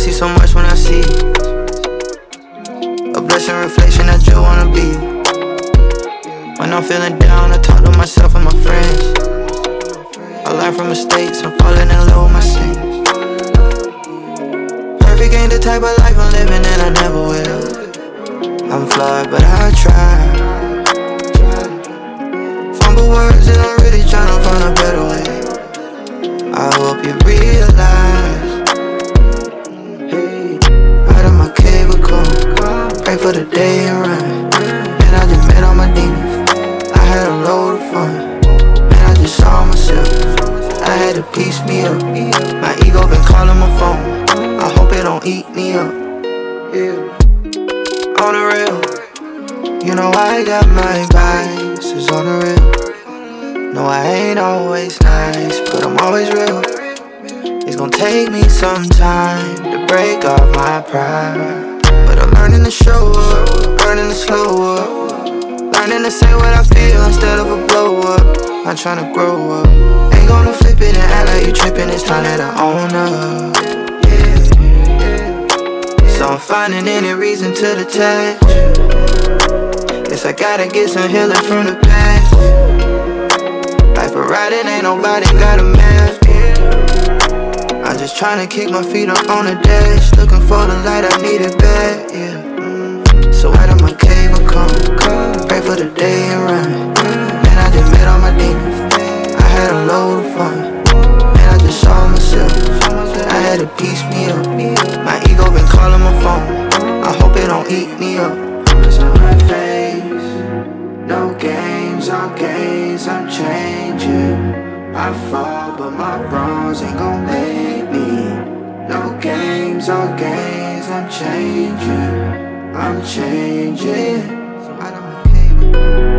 see so much when I see you. A blessing reflection that you wanna be. When I'm feeling down, I talk to myself and my friends. I learn from mistakes, I'm falling in love with my sins. Perfect ain't the type of life I'm living and I never will. I'm flawed, but I try. Fumble words and I'm really tryna find a better way. I hope you realize. Hey, out of my cave of cold, pray for the day and run. Man, I just met all my demons, I had a load of fun. Man, I just saw myself, I had to piece me up. My ego been calling my phone, I hope it don't eat me up. Yeah. On the real, you know I got my vices on the real. No, I ain't always nice, but I'm always real. It's gonna take me some time to break off my pride, but I'm learning to show up, learning to slow up, learning to say what I feel instead of a blow up. I'm tryna grow up, ain't gonna flip it and act like you tripping. It's time that I own up. So I'm finding any reason to detach. Guess I gotta get some healing from the past. Life a riding, ain't nobody got a map. I'm just tryna kick my feet up on the dash, looking for the light, I need it bad, yeah. So out of my cave I come, pray for the day and run. Man, I just met all my demons, I had a load of fun. Man, I just saw myself, I had to piece me up. My ego been calling my phone, I hope it don't eat me up. Promise on my face, no games, all games, I'm changing. I fall, but my wrongs ain't gon' make me. No games, all games, I'm changing. I'm changing. So out of my cave.